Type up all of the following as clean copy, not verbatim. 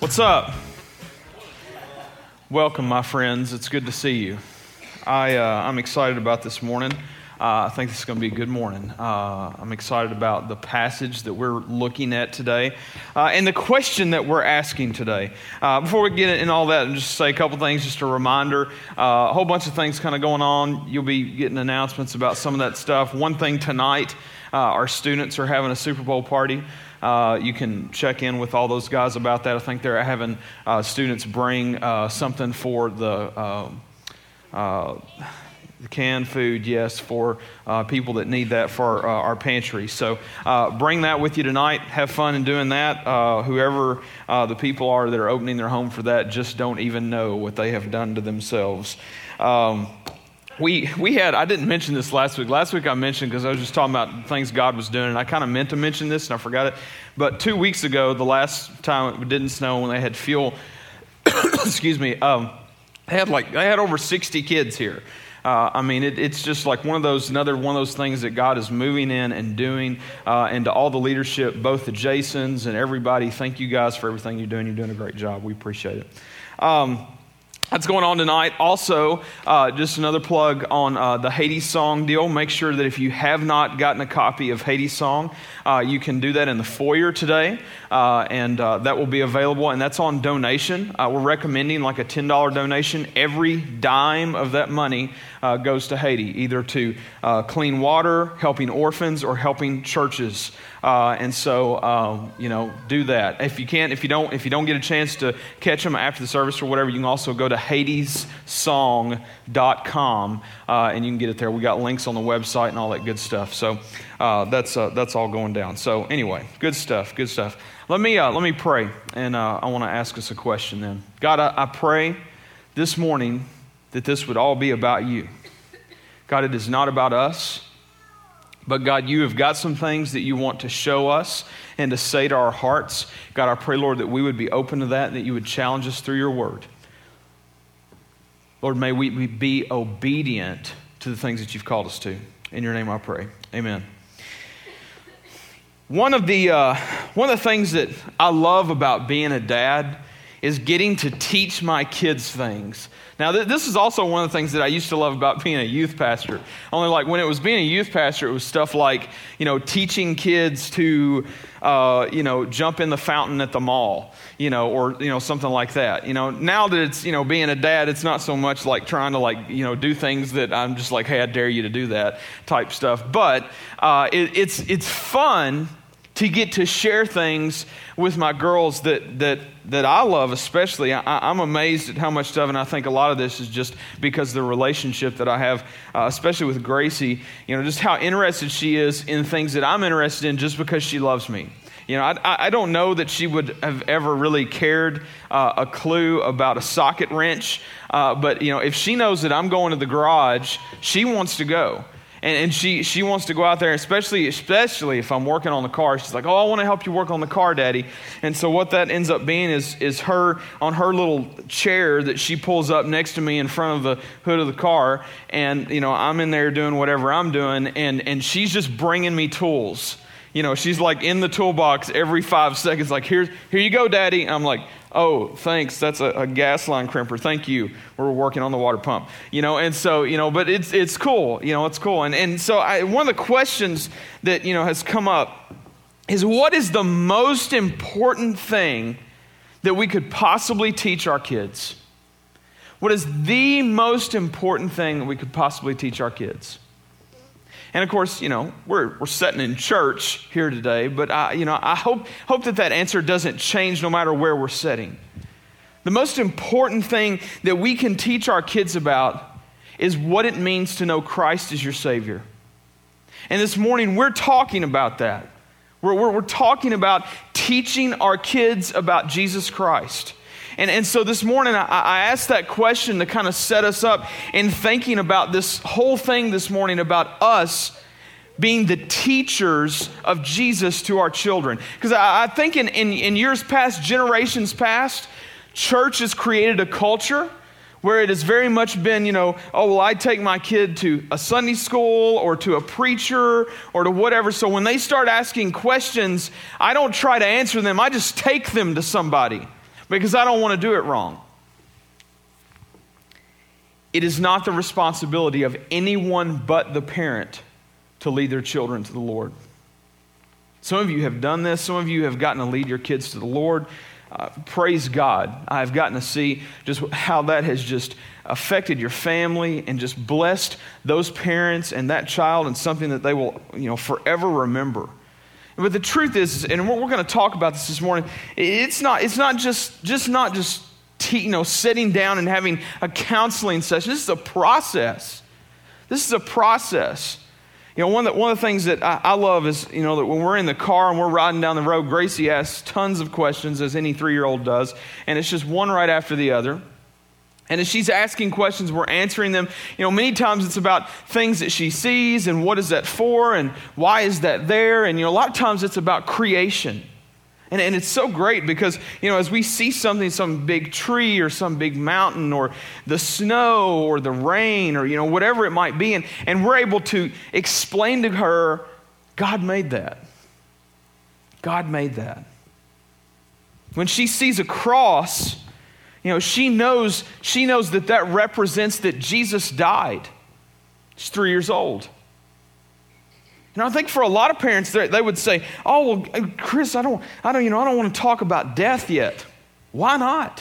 What's up? Welcome, my friends. It's good to see you. I'm excited about this morning. I think this is going to be a good morning. I'm excited about the passage that we're looking at today and the question that we're asking today. Before we get in all that, and just say a couple things, just a reminder, a whole bunch of things kind of going on. You'll be getting announcements about some of that stuff. One thing tonight, our students are having a Super Bowl party. You can check in with all those guys about that. I think they're having students bring something for the canned food, yes, for people that need that for our pantry. So bring that with you tonight. Have fun in doing that. Whoever the people are that are opening their home for that just don't even know what they have done to themselves. We had, I didn't mention this last week. Last week I mentioned because I was just talking about things God was doing, and I kind of meant to mention this and I forgot it. But 2 weeks ago, the last time it didn't snow, when they had fuel, excuse me, they had over 60 kids here. It's just like another one of those things that God is moving in and doing, and to all the leadership, both the Jasons and everybody, thank you guys for everything you're doing. You're doing a great job. We appreciate it. That's going on tonight. Also, just another plug on the Hades Song deal. Make sure that if you have not gotten a copy of Hades Song, you can do that in the foyer today, and that will be available, and that's on donation. We're recommending like a $10 donation. Every dime of that money goes to Haiti, either to clean water, helping orphans, or helping churches. And so, do that. If you don't get a chance to catch them after the service or whatever, you can also go to HadesSong.com, and you can get it there. We got links on the website and all that good stuff. So that's all going down. So anyway, good stuff. Let me pray, and I want to ask us a question. Then, God, I pray this morning that this would all be about you. God, it is not about us. But God, you have got some things that you want to show us and to say to our hearts. God, I pray, Lord, that we would be open to that and that you would challenge us through your word. Lord, may we be obedient to the things that you've called us to. In your name I pray. Amen. One of the things that I love about being a dad is getting to teach my kids things. Now, this is also one of the things that I used to love about being a youth pastor. Only like when it was being a youth pastor, it was stuff like, teaching kids to, jump in the fountain at the mall, or, something like that. Now that it's, being a dad, it's not so much like trying to do things that I'm just like, hey, I dare you to do that type stuff. But it's fun to get to share things with my girls that I love, especially. I'm amazed at how much stuff, and I think a lot of this is just because of the relationship that I have, especially with Gracie, just how interested she is in things that I'm interested in just because she loves me. I don't know that she would have ever really cared a clue about a socket wrench, but if she knows that I'm going to the garage, she wants to go. And she wants to go out there, especially if I'm working on the car. She's like, oh, I want to help you work on the car, Daddy. And so what that ends up being is her on her little chair that she pulls up next to me in front of the hood of the car. And, I'm in there doing whatever I'm doing. And she's just bringing me tools. She's like in the toolbox every 5 seconds, like, here you go, Daddy. And I'm like, oh, thanks. That's a gas line crimper. Thank you. We're working on the water pump. And so, but it's cool. It's cool. And so one of the questions that, has come up is, what is the most important thing that we could possibly teach our kids? What is the most important thing that we could possibly teach our kids? And of course, we're sitting in church here today, but I hope that answer doesn't change no matter where we're sitting. The most important thing that we can teach our kids about is what it means to know Christ as your Savior. And this morning, we're talking about that. We're talking about teaching our kids about Jesus Christ. And so this morning, I asked that question to kind of set us up in thinking about this whole thing this morning about us being the teachers of Jesus to our children. Because I think in years past, generations past, church has created a culture where it has very much been, I take my kid to a Sunday school or to a preacher or to whatever. So when they start asking questions, I don't try to answer them. I just take them to somebody. because I don't want to do it wrong. It is not the responsibility of anyone but the parent to lead their children to the Lord. Some of you have done this. Some of you have gotten to lead your kids to the Lord. Praise God. I've gotten to see just how that has just affected your family and just blessed those parents and that child, and something that they will, forever remember. But the truth is, and we're going to talk about this morning, it's not just sitting down and having a counseling session. This is a process. One of the things that I love is, that when we're in the car and we're riding down the road, Gracie asks tons of questions, as any 3-year-old does, and it's just one right after the other. And as she's asking questions, we're answering them. Many times it's about things that she sees and what is that for and why is that there. And, a lot of times it's about creation. And it's so great because, as we see something, some big tree or some big mountain or the snow or the rain or, whatever it might be, and we're able to explain to her, God made that. God made that. When she sees a cross, she knows that represents that Jesus died. She's 3 years old. And I think for a lot of parents, they would say, "Oh, well, Chris, I don't want to talk about death yet." Why not?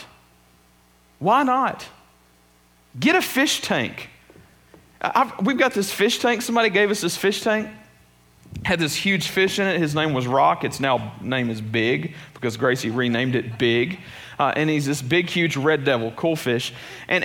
Why not? Get a fish tank. We've got this fish tank. Somebody gave us this fish tank. Had this huge fish in it. His name was Rock. Its name is Big because Gracie renamed it Big. And he's this big, huge red devil, cool fish. And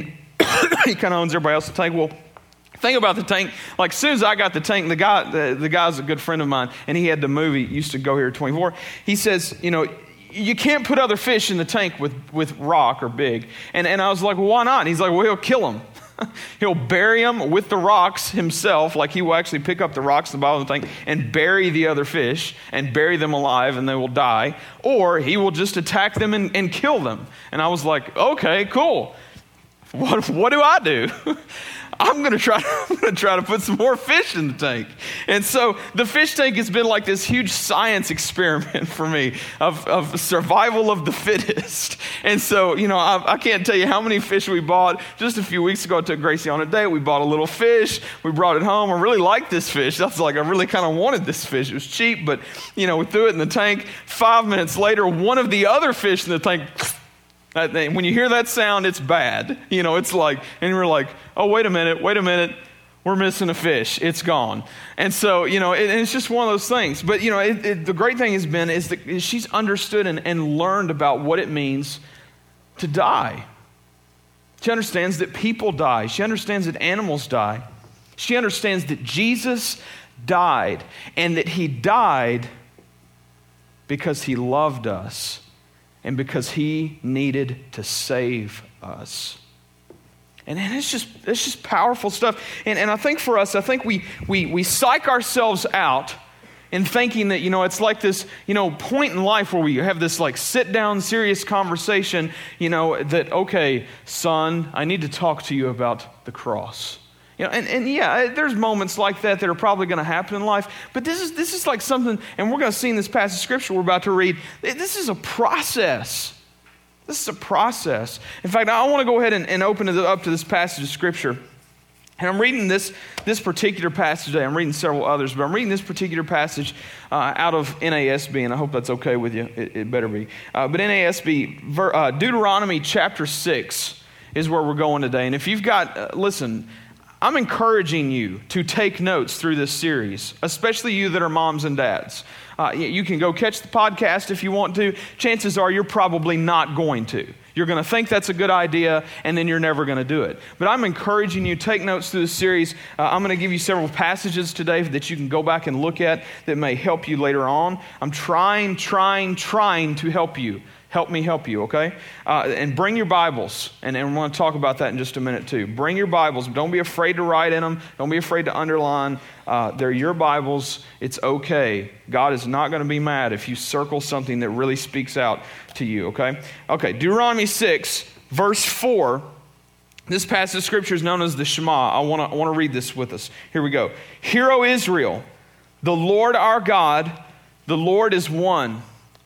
he kind of owns everybody else's tank. Well, thing about the tank, like as soon as I got the tank, the guy's a good friend of mine, and he had the movie, used to go here at 24. He says, you can't put other fish in the tank with Rock or Big. And I was like, well, why not? And he's like, well, he'll kill them. He'll bury them with the rocks himself, like he will actually pick up the rocks at the bottom of the tank and bury the other fish and bury them alive and they will die. Or he will just attack them and kill them. And I was like, okay, cool. What do I do? I'm going to try to put some more fish in the tank. And so the fish tank has been like this huge science experiment for me of survival of the fittest. And so, I can't tell you how many fish we bought. Just a few weeks ago, I took Gracie on a date. We bought a little fish. We brought it home. I really liked this fish. I really kind of wanted this fish. It was cheap, but, we threw it in the tank. 5 minutes later, one of the other fish in the tank, when you hear that sound, it's bad. It's like, and we're like, oh, wait a minute, we're missing a fish. It's gone. And so, and it's just one of those things. But, the great thing has been is that she's understood and learned about what it means to die. She understands that people die. She understands that animals die. She understands that Jesus died and that he died because he loved us. And because he needed to save us. And it's just powerful stuff. And I think for us, we psych ourselves out in thinking that, it's like this, point in life where we have this like sit down serious conversation, that, okay, son, I need to talk to you about the cross. There's moments like that are probably going to happen in life. But this is like something, and we're going to see in this passage of Scripture we're about to read, this is a process. This is a process. In fact, I want to go ahead and open it up to this passage of Scripture. And I'm reading this particular passage today. I'm reading several others, but I'm reading this particular passage out of NASB, and I hope that's okay with you. It better be. But NASB, Deuteronomy chapter 6 is where we're going today. And if you've got, listen, I'm encouraging you to take notes through this series, especially you that are moms and dads. You can go catch the podcast if you want to. Chances are you're probably not going to. You're going to think that's a good idea, and then you're never going to do it. But I'm encouraging you to take notes through this series. I'm going to give you several passages today that you can go back and look at that may help you later on. I'm trying to help you. Help me help you, okay? And bring your Bibles. And we're going to talk about that in just a minute too. Bring your Bibles. Don't be afraid to write in them. Don't be afraid to underline. They're your Bibles. It's okay. God is not going to be mad if you circle something that really speaks out to you, okay? Okay, Deuteronomy 6, verse 4. This passage of Scripture is known as the Shema. I want to read this with us. Here we go. Hear, O Israel, the Lord our God, the Lord is one.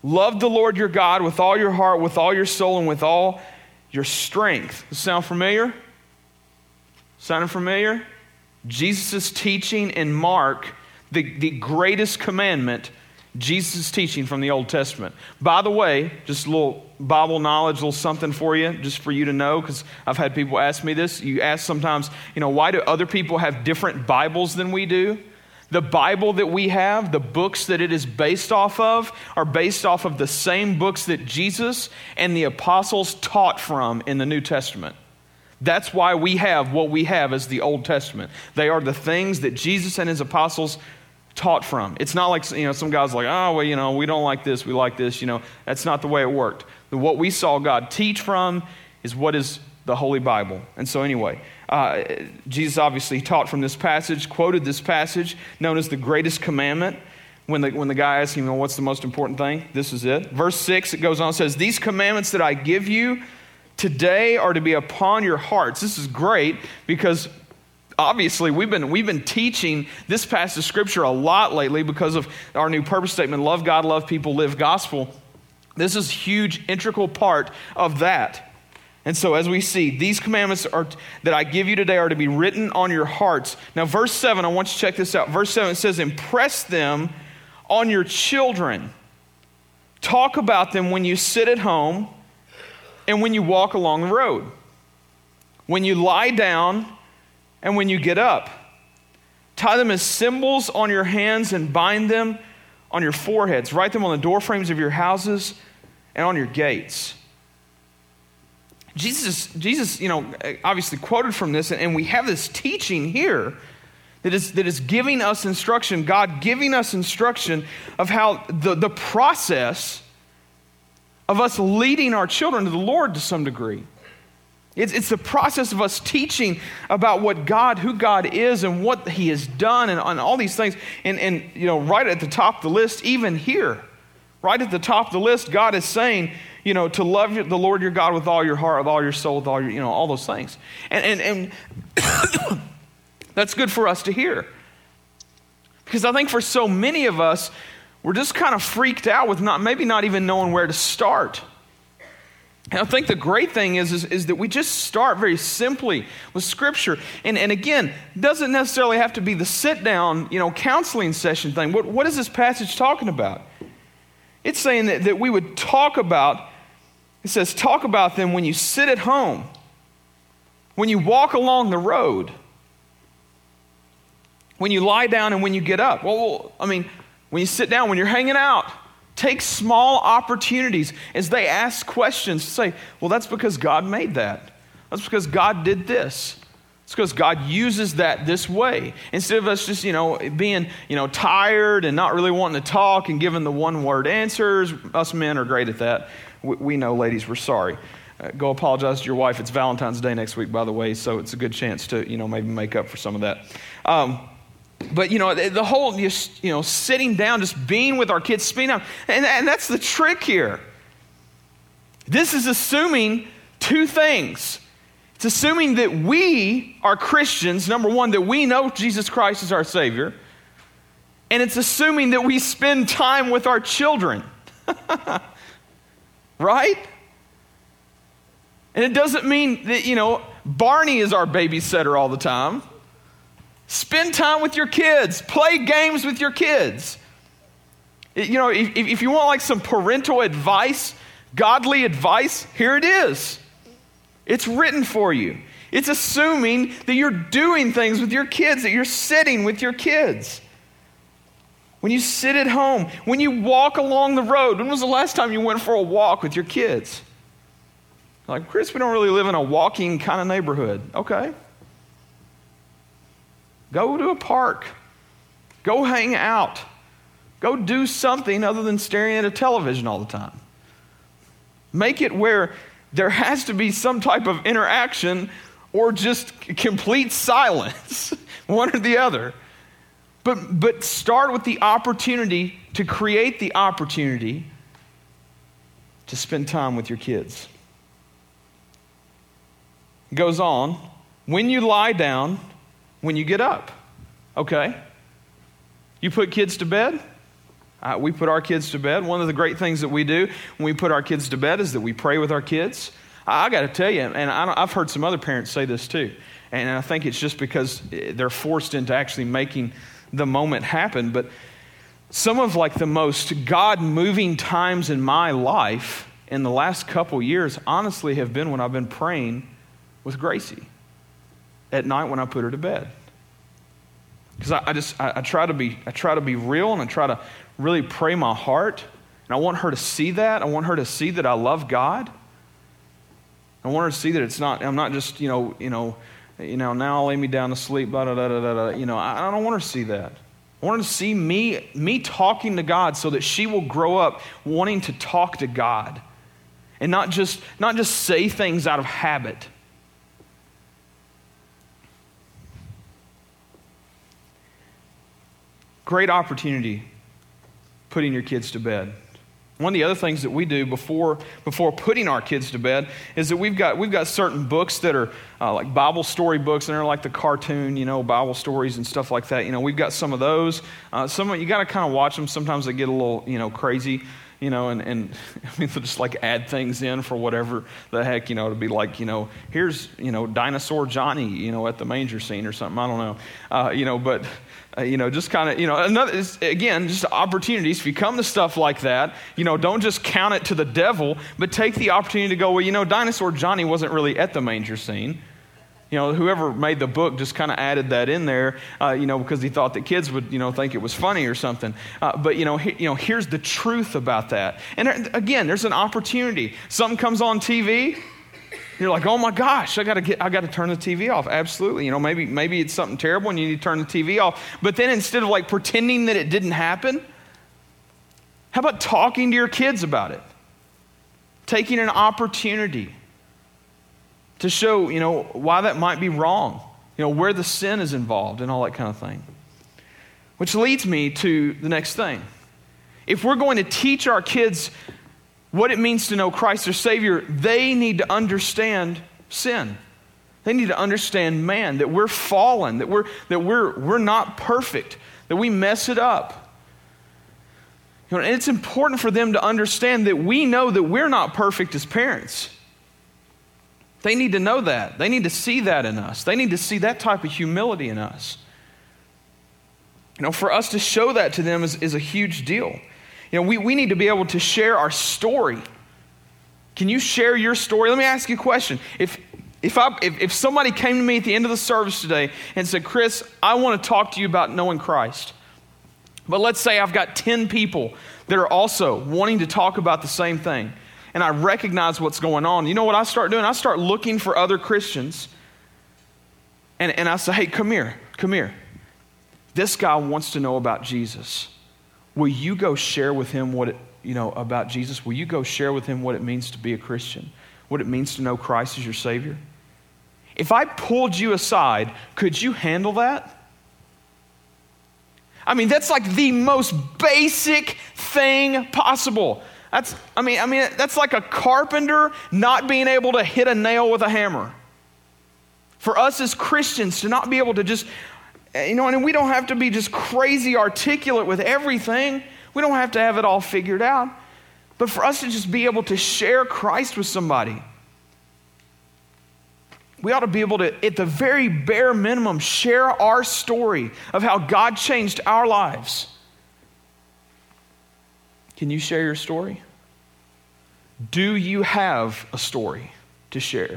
Love the Lord your God with all your heart, with all your soul, and with all your strength. Does it sound familiar? Sounding familiar? Jesus' teaching in Mark, the greatest commandment, Jesus' teaching from the Old Testament. By the way, just a little Bible knowledge, a little something for you, just for you to know, because I've had people ask me this. You ask sometimes, why do other people have different Bibles than we do? The Bible that we have, the books that it is based off of, are based off of the same books that Jesus and the apostles taught from in the New Testament. That's why we have what we have as the Old Testament. They are the things that Jesus and his apostles taught from. It's not like, some guys like, we don't like this, we like this. That's not the way it worked. What we saw God teach from is what is the Holy Bible. And so anyway, Jesus obviously taught from this passage, quoted this passage, known as the greatest commandment. When the guy asked him, what's the most important thing? This is it. Verse 6, it goes on, it says, these commandments that I give you today are to be upon your hearts. This is great because obviously we've been teaching this passage of Scripture a lot lately because of our new purpose statement, love God, love people, live gospel. This is a huge, integral part of that. And so as we see, these commandments that I give you today are to be written on your hearts. Now verse 7, I want you to check this out. Verse 7, it says, impress them on your children. Talk about them when you sit at home and when you walk along the road, when you lie down and when you get up. Tie them as symbols on your hands and bind them on your foreheads. Write them on the doorframes of your houses and on your gates. Jesus, obviously quoted from this, and we have this teaching here that is giving us instruction, God giving us instruction of how the process of us leading our children to the Lord to some degree. It's the process of us teaching about who God is and what he has done and all these things. And right at the top of the list, even here, right at the top of the list, God is saying, to love the Lord your God with all your heart, with all your soul, with all your, all those things. And that's good for us to hear. Because I think for so many of us, we're just kind of freaked out with maybe not even knowing where to start. And I think the great thing is that we just start very simply with Scripture. And again, it doesn't necessarily have to be the sit-down, counseling session thing. What is this passage talking about? It's saying that we would talk about them when you sit at home, when you walk along the road, when you lie down and when you get up. When you sit down, when you're hanging out, take small opportunities as they ask questions to say, well, that's because God made that. That's because God did this. It's because God uses that this way. Instead of us just, being, tired and not really wanting to talk and giving the one-word answers. Us men are great at that. We know, ladies, we're sorry. Go apologize to your wife. It's Valentine's Day next week, by the way, so it's a good chance to, maybe make up for some of that. But, the whole, sitting down, just being with our kids, spending time, and that's the trick here. This is assuming two things. It's assuming that we are Christians, number one, that we know Jesus Christ is our Savior, and it's assuming that we spend time with our children. Right? And it doesn't mean that, Barney is our babysitter all the time. Spend time with your kids. Play games with your kids. If you want some parental advice, godly advice, here it is. It's written for you. It's assuming that you're doing things with your kids, that you're sitting with your kids. When you sit at home, when you walk along the road, when was the last time you went for a walk with your kids? Like, Chris, we don't really live in a walking kind of neighborhood. Okay. Go to a park. Go hang out. Go do something other than staring at a television all the time. Make it where there has to be some type of interaction or just complete silence, one or the other. But start with the opportunity to create the opportunity to spend time with your kids. It goes on, when you lie down, when you get up. Okay? You put kids to bed? We put our kids to bed. One of the great things that we do when we put our kids to bed is that we pray with our kids. I got to tell you, and I've heard some other parents say this too, and I think it's just because they're forced into actually making the moment happen, but some of like the most God-moving times in my life in the last couple years honestly have been when I've been praying with Gracie at night when I put her to bed. Because I try to be real, and I try to really pray my heart, and I want her to see that. I want her to see that I love God. I want her to see that I'm not just now I'll lay me down to sleep, blah, blah, blah, blah, blah. I don't want her to see that. I want her to see me talking to God so that she will grow up wanting to talk to God and not just say things out of habit. Great opportunity putting your kids to bed. One of the other things that we do before putting our kids to bed is that we've got certain books that are like Bible story books, and they're like the cartoon, Bible stories and stuff like that. We've got some of those. Some of you got to kind of watch them. Sometimes they get a little, crazy, and I mean they'll just like add things in for whatever the heck, to be like, here's Dinosaur Johnny, at the manger scene or something. I don't know, but. Just kind of, another, again, just opportunities. If you come to stuff like that, don't just count it to the devil, but take the opportunity to go, well, Dinosaur Johnny wasn't really at the manger scene. Whoever made the book just kind of added that in there, because he thought that kids would, think it was funny or something. But here's the truth about that. And again, there's an opportunity. Something comes on TV. You're like, oh my gosh, I got to turn the TV off. Absolutely. Maybe it's something terrible and you need to turn the TV off. But then instead of like pretending that it didn't happen, how about talking to your kids about it? Taking an opportunity to show, why that might be wrong, where the sin is involved and all that kind of thing. Which leads me to the next thing. If we're going to teach our kids what it means to know Christ their Savior, they need to understand sin. They need to understand man, that we're fallen, that we're not perfect, that we mess it up. And it's important for them to understand that we know that we're not perfect as parents. They need to know that. They need to see that in us. They need to see that type of humility in us. For us to show that to them is a huge deal. We need to be able to share our story. Can you share your story? Let me ask you a question. If somebody came to me at the end of the service today and said, Chris, I want to talk to you about knowing Christ. But let's say I've got 10 people that are also wanting to talk about the same thing. And I recognize what's going on. You know what I start doing? I start looking for other Christians. And I say, hey, come here. This guy wants to know about Jesus. Will you go share with him about Jesus? Will you go share with him what it means to be a Christian? What it means to know Christ as your Savior? If I pulled you aside, could you handle that? I mean, that's like the most basic thing possible. That's like a carpenter not being able to hit a nail with a hammer. For us as Christians to not be able to just, and we don't have to be just crazy articulate with everything. We don't have to have it all figured out. But for us to just be able to share Christ with somebody, we ought to be able to, at the very bare minimum, share our story of how God changed our lives. Can you share your story? Do you have a story to share?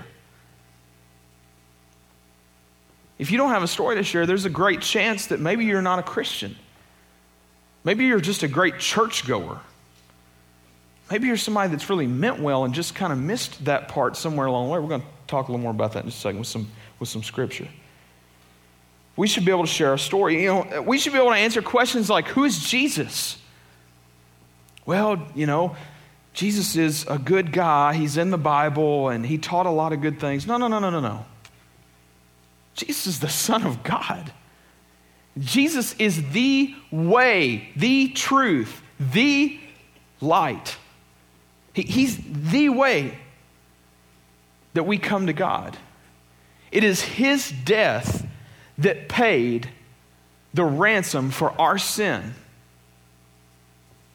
If you don't have a story to share, there's a great chance that maybe you're not a Christian. Maybe you're just a great churchgoer. Maybe you're somebody that's really meant well and just kind of missed that part somewhere along the way. We're going to talk a little more about that in just a second with some scripture. We should be able to share our story. We should be able to answer questions like, who is Jesus? Well, Jesus is a good guy. He's in the Bible and he taught a lot of good things. No. Jesus is the Son of God. Jesus is the way, the truth, the light. He's the way that we come to God. It is his death that paid the ransom for our sin.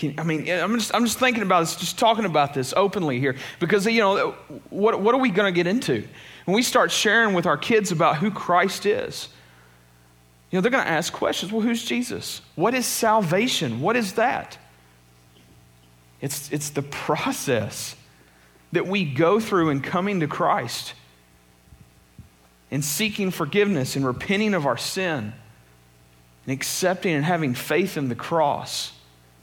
I'm just thinking about this, just talking about this openly here, because, what are we going to get into? When we start sharing with our kids about who Christ is, they're going to ask questions. Well, who's Jesus? What is salvation? What is that? It's the process that we go through in coming to Christ and seeking forgiveness and repenting of our sin and accepting and having faith in the cross.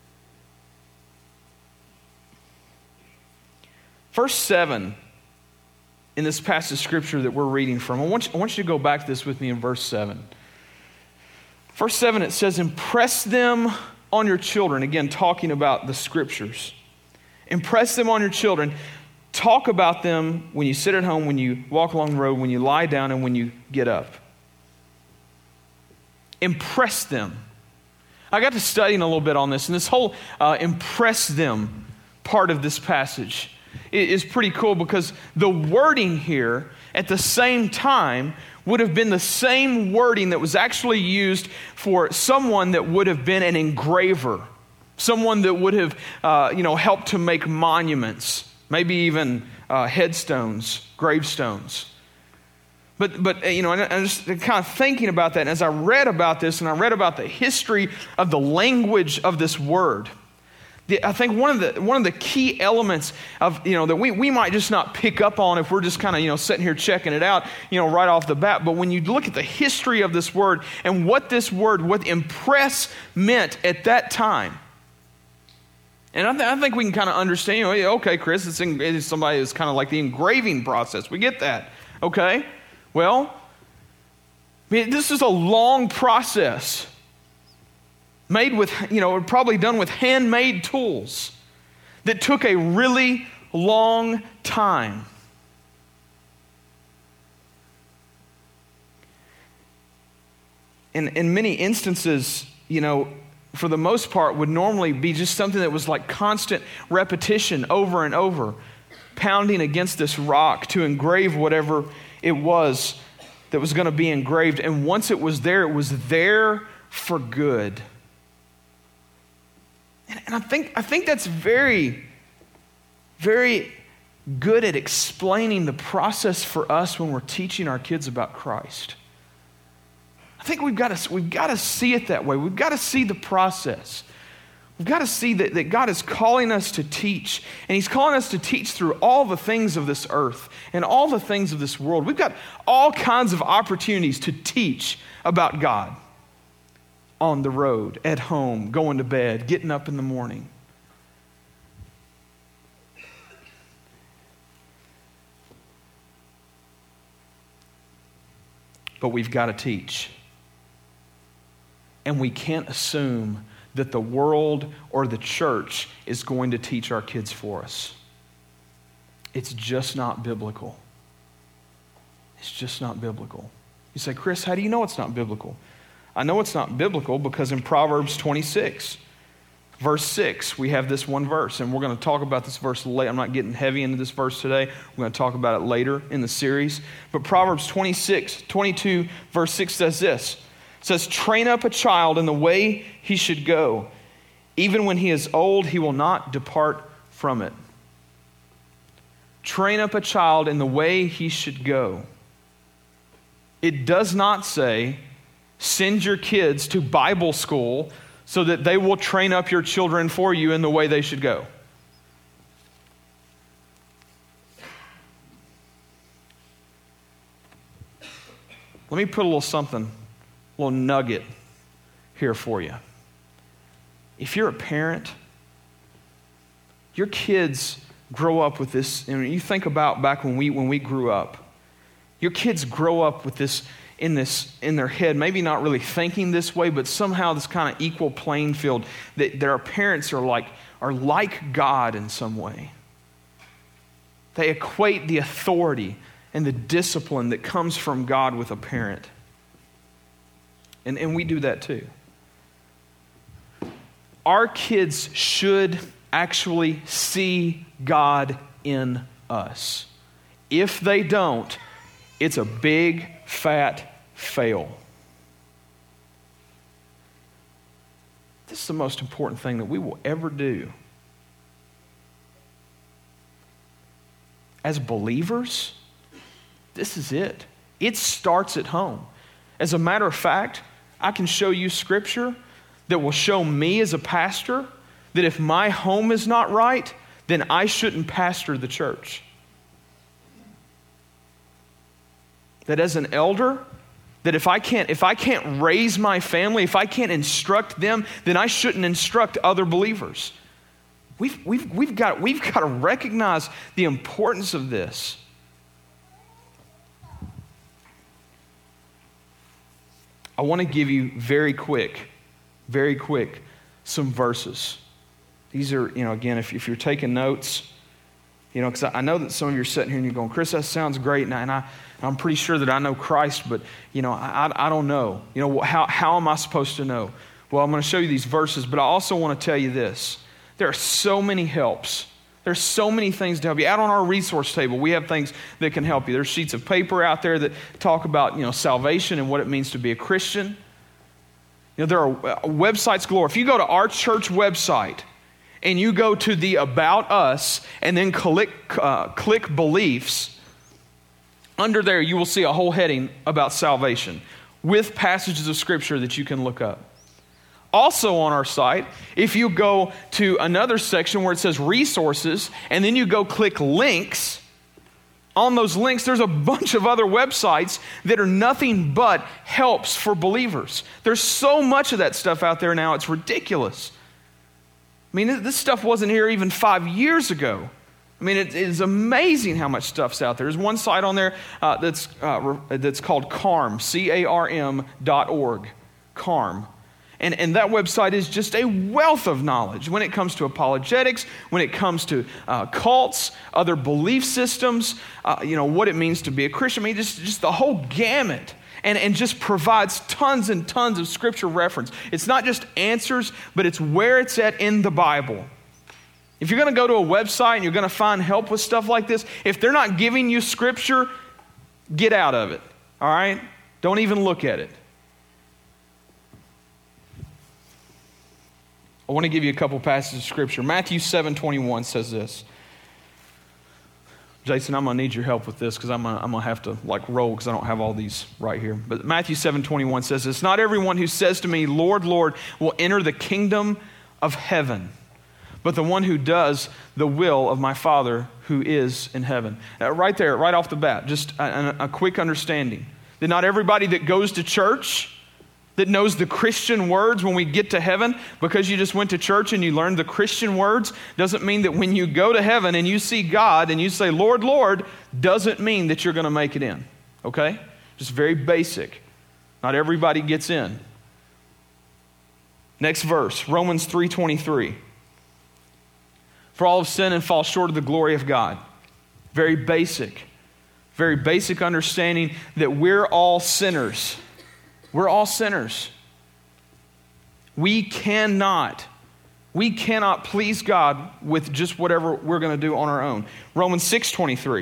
Verse 7 in this passage of Scripture that we're reading from, I want you to go back to this with me in verse 7. Verse 7, it says, impress them on your children. Again, talking about the Scriptures. Impress them on your children. Talk about them when you sit at home, when you walk along the road, when you lie down, and when you get up. Impress them. I got to studying a little bit on this, and this whole impress them part of this passage is pretty cool, because the wording here at the same time would have been the same wording that was actually used for someone that would have been an engraver, someone that would have helped to make monuments, maybe even headstones, gravestones. But I'm just kind of thinking about that, and as I read about this, and I read about the history of the language of this word, I think one of the key elements of that we might just not pick up on if we're just kind of sitting here checking it out right off the bat. But when you look at the history of this word and what this word, what impress meant at that time, and I think we can kind of understand. Okay, Chris, it's somebody who's kind of like the engraving process. We get that. Okay, well, this is a long process. Made with, probably done with handmade tools that took a really long time. In many instances, for the most part, would normally be just something that was like constant repetition over and over, pounding against this rock to engrave whatever it was that was going to be engraved. And once it was there for good. And I think that's very, very good at explaining the process for us when we're teaching our kids about Christ. I think we've got to see it that way. We've got to see the process. We've got to see that God is calling us to teach, and He's calling us to teach through all the things of this earth and all the things of this world. We've got all kinds of opportunities to teach about God. On the road, at home, going to bed, getting up in the morning. But we've got to teach. And we can't assume that the world or the church is going to teach our kids for us. It's just not biblical. It's just not biblical. You say, Chris, how do you know it's not biblical? I know it's not biblical because in Proverbs 26, verse 6, we have this one verse, and we're going to talk about this verse later. I'm not getting heavy into this verse today. We're going to talk about it later in the series. But Proverbs 22, verse 6 says this. It says, train up a child in the way he should go. Even when he is old, he will not depart from it. Train up a child in the way he should go. It does not say, send your kids to Bible school so that they will train up your children for you in the way they should go. Let me put a little nugget here for you. If you're a parent, your kids grow up with this, and you think about back when we grew up, your kids grow up with this in their head, maybe not really thinking this way, but somehow this kind of equal playing field that our parents are like God in some way. They equate the authority and the discipline that comes from God with a parent. And we do that too. Our kids should actually see God in us. If they don't, it's a big, fat fail. This is the most important thing that we will ever do. As believers, this is it. It starts at home. As a matter of fact, I can show you scripture that will show me as a pastor that if my home is not right, then I shouldn't pastor the church. That as an elder, that if I can't raise my family, if I can't instruct them, then I shouldn't instruct other believers. We've got to recognize the importance of this. I want to give you very quick, some verses. These are, again, if you're taking notes, because I know that some of you are sitting here and you're going, Chris, that sounds great, and I'm pretty sure that I know Christ, but, I don't know. How am I supposed to know? Well, I'm going to show you these verses, but I also want to tell you this. There are so many helps. There's so many things to help you. Out on our resource table, we have things that can help you. There's sheets of paper out there that talk about, salvation and what it means to be a Christian. There are websites galore. If you go to our church website and you go to the About Us and then click Beliefs, under there you will see a whole heading about salvation with passages of Scripture that you can look up. Also on our site, if you go to another section where it says resources, and then you go click links, on those links there's a bunch of other websites that are nothing but helps for believers. There's so much of that stuff out there now, it's ridiculous. I mean, this stuff wasn't here even 5 years ago. I mean, it is amazing how much stuff's out there. There's one site on there that's called CARM, CARM.org, CARM. And that website is just a wealth of knowledge when it comes to apologetics, when it comes to cults, other belief systems, what it means to be a Christian. I mean, just the whole gamut. And just provides tons and tons of scripture reference. It's not just answers, but it's where it's at in the Bible. If you're going to go to a website and you're going to find help with stuff like this, if they're not giving you scripture, get out of it. All right? Don't even look at it. I want to give you a couple passages of Scripture. Matthew 7:21 says this. Jason, I'm going to need your help with this because I'm going to have to roll because I don't have all these right here. But Matthew 7:21 says this, "Not everyone who says to me, 'Lord, Lord,' will enter the kingdom of heaven, but the one who does the will of my Father who is in heaven." Right there, right off the bat, just a quick understanding. That not everybody that goes to church, that knows the Christian words when we get to heaven, because you just went to church and you learned the Christian words, doesn't mean that when you go to heaven and you see God and you say, "Lord, Lord," doesn't mean that you're going to make it in. Okay? Just very basic. Not everybody gets in. Next verse, Romans 3:23. "For all have sinned and fall short of the glory of God." Very basic understanding that we're all sinners. We're all sinners. We cannot please God with just whatever we're going to do on our own. Romans 6:23.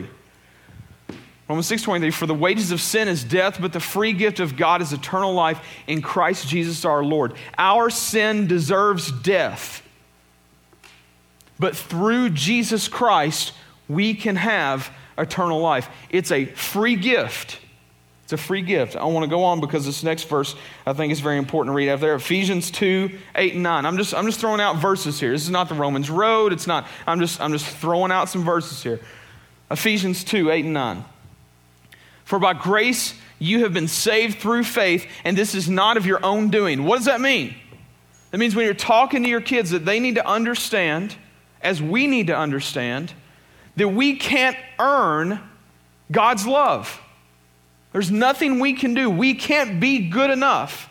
"For the wages of sin is death, but the free gift of God is eternal life in Christ Jesus our Lord." Our sin deserves death. But through Jesus Christ, we can have eternal life. It's a free gift. It's a free gift. I want to go on because this next verse I think is very important to read out there. Ephesians 2:8-9. I'm just throwing out verses here. This is not the Romans road. It's not. I'm just throwing out some verses here. Ephesians 2:8-9. "For by grace you have been saved through faith, and this is not of your own doing." What does that mean? That means when you're talking to your kids that they need to understand, as we need to understand, that we can't earn God's love. There's nothing we can do. We can't be good enough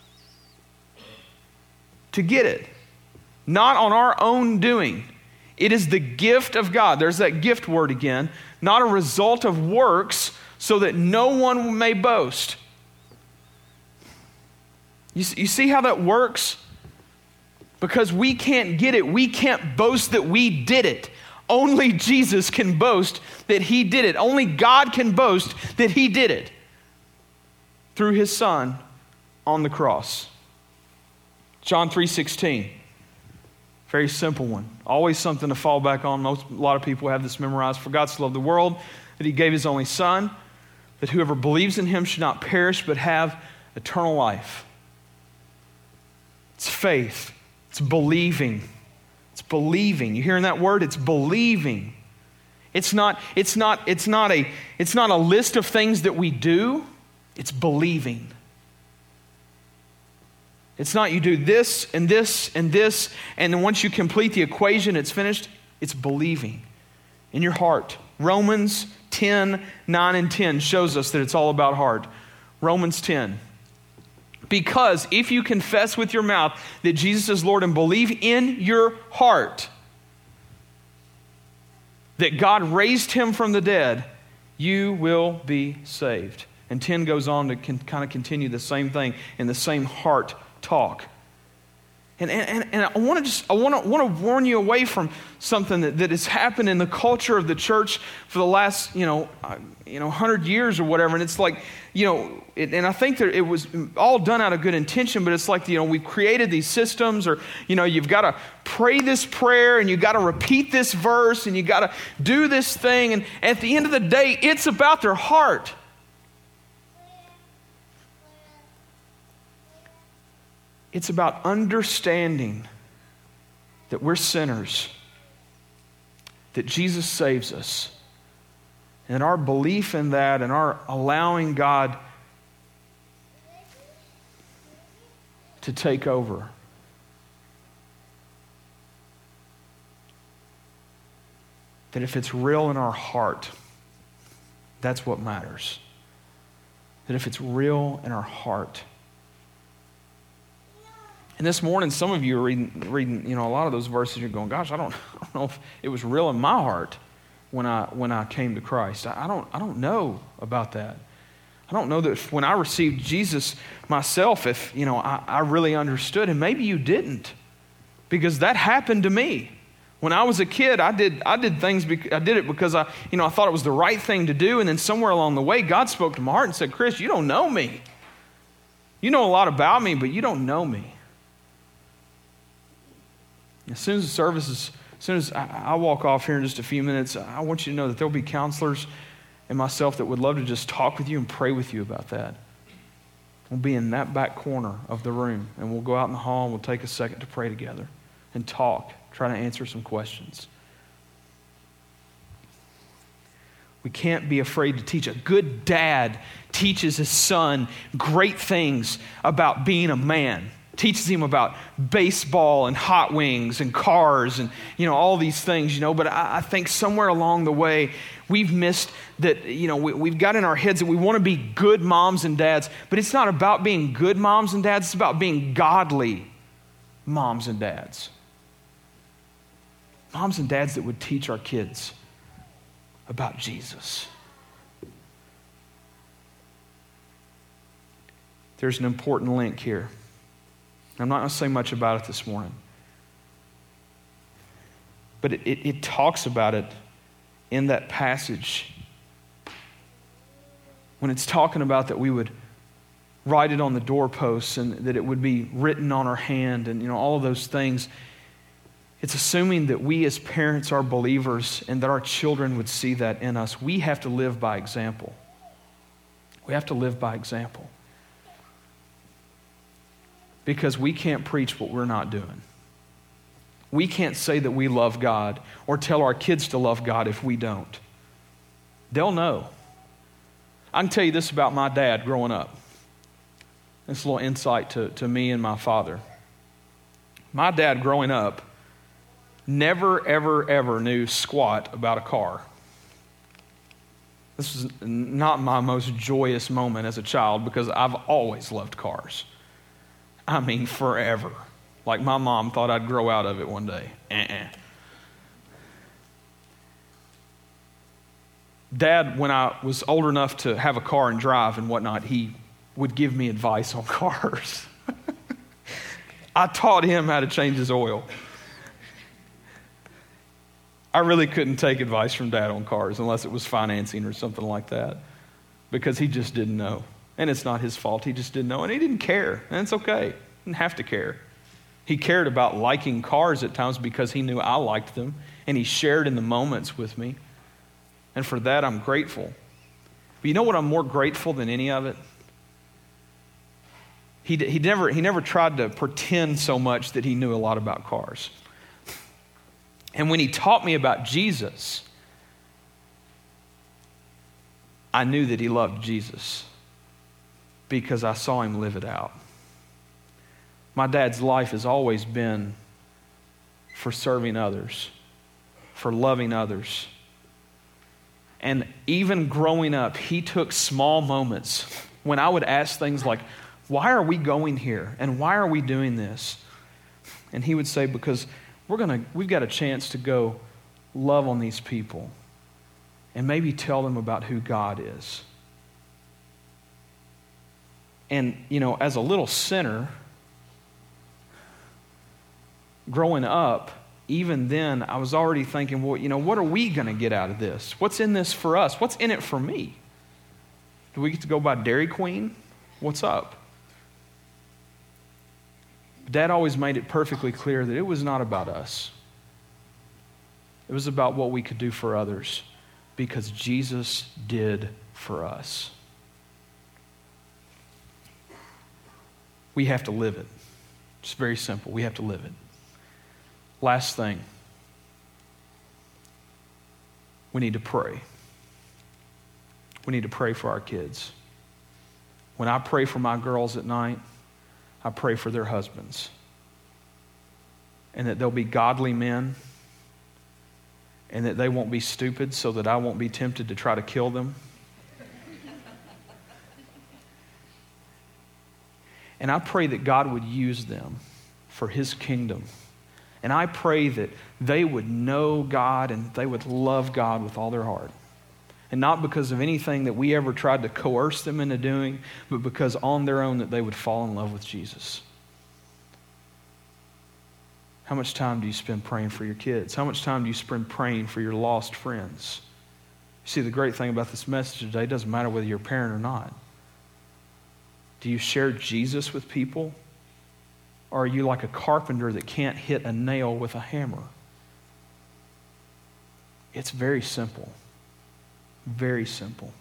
to get it. Not on our own doing. It is the gift of God. There's that gift word again. Not a result of works, so that no one may boast. You see how that works? Because we can't get it. We can't boast that we did it. Only Jesus can boast that he did it. Only God can boast that he did it through his Son on the cross. John 3:16. Very simple one. Always something to fall back on. A lot of people have this memorized. For God so loved the world that he gave his only Son, that whoever believes in him should not perish but have eternal life. It's faith. It's believing. It's believing. You hearing that word? It's believing. It's not a list of things that we do. It's believing. It's not you do this and this and this, and then once you complete the equation, it's finished. It's believing in your heart. Romans 10, 9 and 10 shows us that it's all about heart. Romans 10. Because if you confess with your mouth that Jesus is Lord and believe in your heart that God raised him from the dead, you will be saved. And 10 goes on to kind of continue the same thing in the same heart talk. And I want to warn you away from something that has happened in the culture of the church for the last 100 years or whatever. And it's like, and I think that it was all done out of good intention, but it's like, we've created these systems, or you've got to pray this prayer and you've got to repeat this verse and you've got to do this thing. And at the end of the day, it's about their heart. It's about understanding that we're sinners, that Jesus saves us, and our belief in that and our allowing God to take over. That if it's real in our heart, that's what matters. That if it's real in our heart. And this morning, some of you are reading, a lot of those verses. You're going, gosh, I don't know if it was real in my heart when I came to Christ. I don't know about that. I don't know that when I received Jesus myself, if I really understood. And maybe you didn't, because that happened to me when I was a kid. I did things. I did it because I thought it was the right thing to do. And then somewhere along the way, God spoke to my heart and said, Chris, you don't know me. You know a lot about me, but you don't know me. As soon as I walk off here in just a few minutes, I want you to know that there'll be counselors and myself that would love to just talk with you and pray with you about that. We'll be in that back corner of the room, and we'll go out in the hall and we'll take a second to pray together and talk, try to answer some questions. We can't be afraid to teach. A good dad teaches his son great things about being a man. Teaches him about baseball and hot wings and cars and, all these things, But I think somewhere along the way, we've missed that, we've got in our heads that we want to be good moms and dads. But it's not about being good moms and dads. It's about being godly moms and dads. Moms and dads that would teach our kids about Jesus. There's an important link here. I'm not going to say much about it this morning. But it talks about it in that passage. When it's talking about that we would write it on the doorposts and that it would be written on our hand and all of those things. It's assuming that we as parents are believers and that our children would see that in us. We have to live by example. We have to live by example. Because we can't preach what we're not doing. We can't say that we love God or tell our kids to love God if we don't. They'll know. I can tell you this about my dad growing up. This little insight to me and my father. My dad growing up never, ever, ever knew squat about a car. This was not my most joyous moment as a child because I've always loved cars. I mean, forever. Like my mom thought I'd grow out of it one day. Dad, when I was old enough to have a car and drive and whatnot, he would give me advice on cars. I taught him how to change his oil. I really couldn't take advice from Dad on cars unless it was financing or something like that because he just didn't know. And it's not his fault. He just didn't know. And he didn't care. And it's okay. He didn't have to care. He cared about liking cars at times because he knew I liked them, and he shared in the moments with me. And for that, I'm grateful. But you know what I'm more grateful than any of it? He never tried to pretend so much that he knew a lot about cars. And when he taught me about Jesus, I knew that he loved Jesus because I saw him live it out. My dad's life has always been for serving others, for loving others. And even growing up, he took small moments when I would ask things like, why are we going here? And why are we doing this? And he would say, because we've got a chance to go love on these people and maybe tell them about who God is. And, as a little sinner, growing up, even then, I was already thinking, well, what are we going to get out of this? What's in this for us? What's in it for me? Do we get to go by Dairy Queen? What's up? Dad always made it perfectly clear that it was not about us. It was about what we could do for others because Jesus did for us. We have to live it. It's very simple. We have to live it. Last thing. We need to pray. We need to pray for our kids. When I pray for my girls at night, I pray for their husbands. And that they'll be godly men. And that they won't be stupid so that I won't be tempted to try to kill them. And I pray that God would use them for his kingdom. And I pray that they would know God and they would love God with all their heart. And not because of anything that we ever tried to coerce them into doing, but because on their own that they would fall in love with Jesus. How much time do you spend praying for your kids? How much time do you spend praying for your lost friends? You see, the great thing about this message today, it doesn't matter whether you're a parent or not. Do you share Jesus with people? Or are you like a carpenter that can't hit a nail with a hammer? It's very simple. Very simple.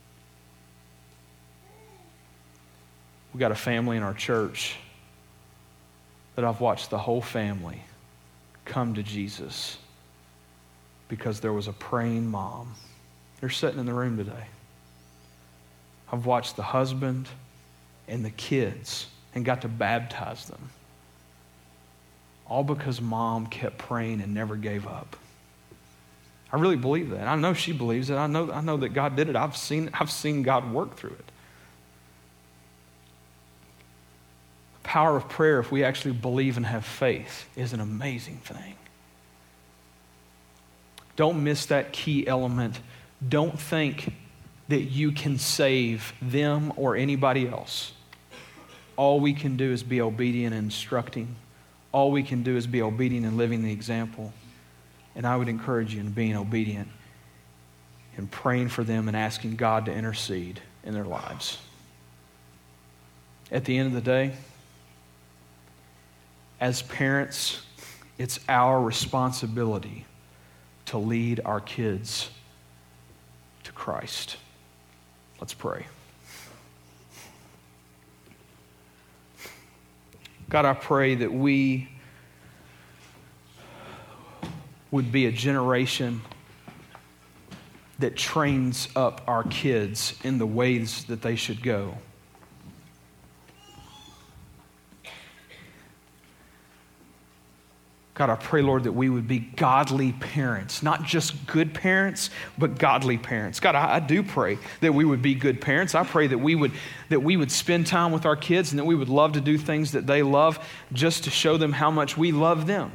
We've got a family in our church that I've watched the whole family come to Jesus because there was a praying mom. They're sitting in the room today. I've watched the husband and the kids and got to baptize them. All because mom kept praying and never gave up. I really believe that. I know she believes it. I know that God did it. I've seen God work through it. The power of prayer, if we actually believe and have faith, is an amazing thing. Don't miss that key element. Don't think that you can save them or anybody else. All we can do is be obedient and instructing. All we can do is be obedient and living the example. And I would encourage you in being obedient and praying for them and asking God to intercede in their lives. At the end of the day, as parents, it's our responsibility to lead our kids to Christ. Let's pray. God, I pray that we would be a generation that trains up our kids in the ways that they should go. God, I pray, Lord, that we would be godly parents, not just good parents, but godly parents. God, I do pray that we would be good parents. I pray that we would spend time with our kids and that we would love to do things that they love just to show them how much we love them.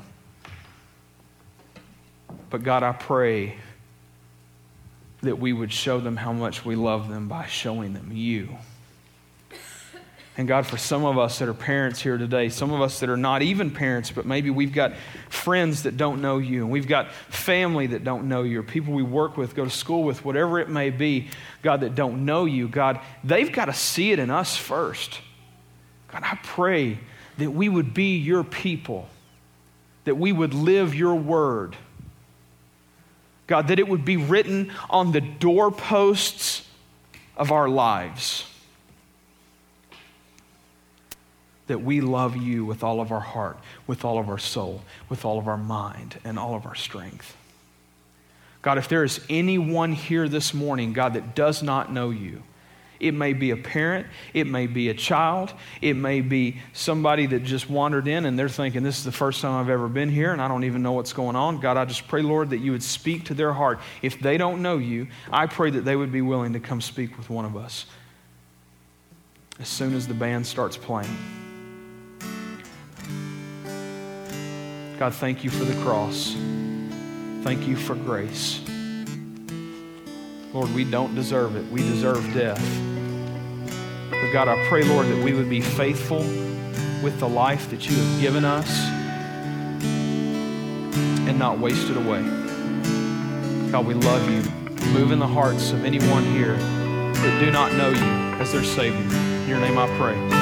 But God, I pray that we would show them how much we love them by showing them you. And God, for some of us that are parents here today, some of us that are not even parents, but maybe we've got friends that don't know you, and we've got family that don't know you, or people we work with, go to school with, whatever it may be, God, that don't know you, God, they've got to see it in us first. God, I pray that we would be your people, that we would live your word. God, that it would be written on the doorposts of our lives, that we love you with all of our heart, with all of our soul, with all of our mind, and all of our strength. God, if there is anyone here this morning, God, that does not know you, it may be a parent, it may be a child, it may be somebody that just wandered in and they're thinking, this is the first time I've ever been here and I don't even know what's going on. God, I just pray, Lord, that you would speak to their heart. If they don't know you, I pray that they would be willing to come speak with one of us as soon as the band starts playing. God, thank you for the cross. Thank you for grace. Lord, we don't deserve it. We deserve death. But God, I pray, Lord, that we would be faithful with the life that you have given us and not waste it away. God, we love you. Move in the hearts of anyone here that do not know you as their Savior. In your name I pray.